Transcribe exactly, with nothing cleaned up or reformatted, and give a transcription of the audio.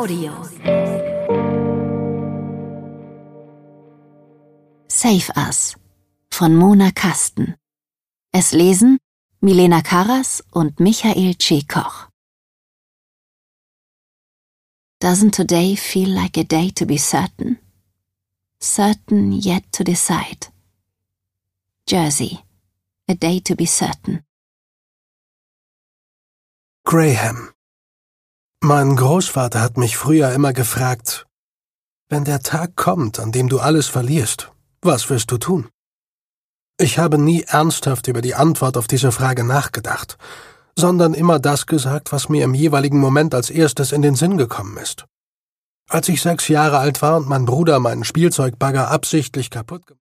Audio. Save Us von Mona Kasten. Es lesen Milena Karas und Michael C. Koch. Doesn't today feel like a day to be certain? Certain yet to decide. Jersey, a day to be certain. Graham. Mein Großvater hat mich früher immer gefragt, wenn der Tag kommt, an dem du alles verlierst, was wirst du tun? Ich habe nie ernsthaft über die Antwort auf diese Frage nachgedacht, sondern immer das gesagt, was mir im jeweiligen Moment als erstes in den Sinn gekommen ist. Als ich sechs Jahre alt war und mein Bruder meinen Spielzeugbagger absichtlich kaputt gemacht